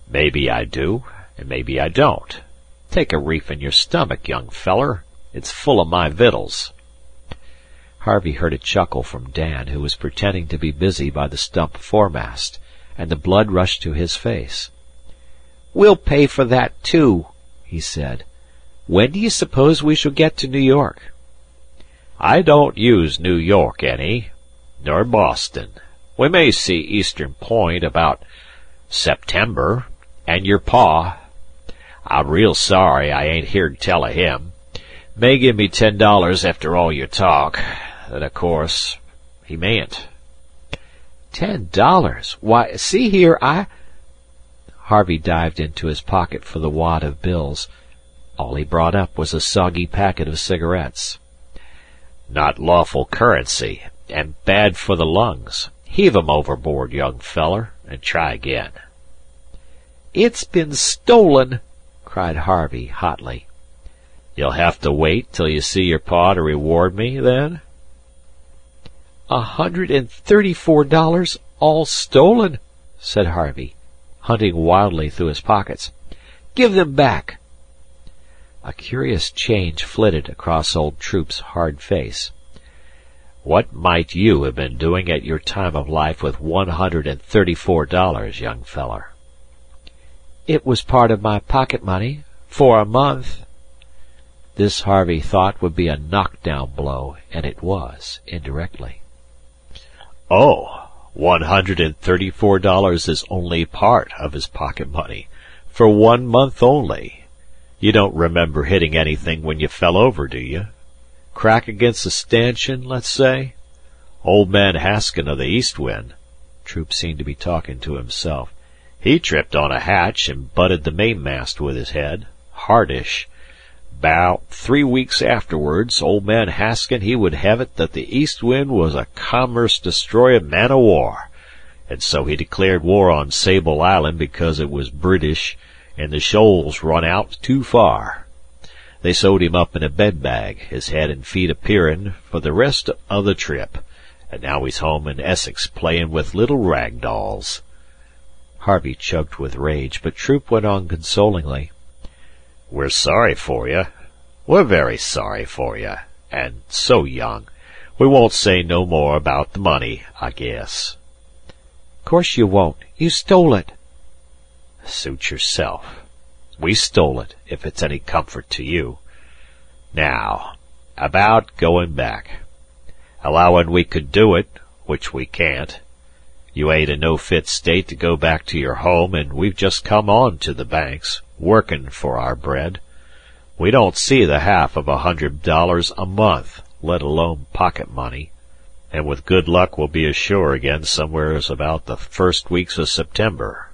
Maybe I do, and maybe I don't. Take a reef in your stomach, young feller. It's full of my vittles." Harvey heard a chuckle from Dan, who was pretending to be busy by the stump foremast, and the blood rushed to his face. "We'll pay for that, too," he said. "When do you suppose we shall get to New York?" "I don't use New York any, nor Boston. We may see Eastern Point about September, and your pa. I'm real sorry I ain't here to tell of him. May give me $10 after all your talk. Then, of course, he mayn't." $10? Why, see here, Harvey dived into his pocket for the wad of bills. All he brought up was a soggy packet of cigarettes. "Not lawful currency, and bad for the lungs. Heave 'em overboard, young feller, and try again." "It's been stolen!" cried Harvey hotly. "You'll have to wait till you see your pa to reward me, then?" $134 all stolen," said Harvey, hunting wildly through his pockets. "Give them back." A curious change flitted across old Troop's hard face. "What might you have been doing at your time of life with $134, young feller?" "It was part of my pocket money, for a month." This Harvey thought would be a knock-down blow, and it was, indirectly. "Oh, $134 is only part of his pocket money, for 1 month only. You don't remember hitting anything when you fell over, do you? Crack against a stanchion, let's say? Old man Haskin of the East Wind," Troop seemed to be talking to himself, "he tripped on a hatch and butted the mainmast with his head, hardish. 'Bout 3 weeks afterwards, old man Haskin he would have it that the East Wind was a commerce-destroyin' man-o'-war, and so he declared war on Sable Island because it was British and the shoals run out too far. They sewed him up in a bed-bag, his head and feet appearin', for the rest of the trip, and now he's home in Essex playin' with little rag dolls." Harvey choked with rage, but Troop went on consolingly. "We're sorry for you. We're very sorry for you. And so young. We won't say no more about the money, I guess." "Course you won't. You stole it." "Suit yourself. We stole it, if it's any comfort to you. Now, about going back. Allowin' we could do it, which we can't. You ain't in no fit state to go back to your home, and we've just come on to the Banks, workin' for our bread. We don't see the half of $100 a month, let alone pocket money, and with good luck we'll be ashore again somewheres about the first weeks of September.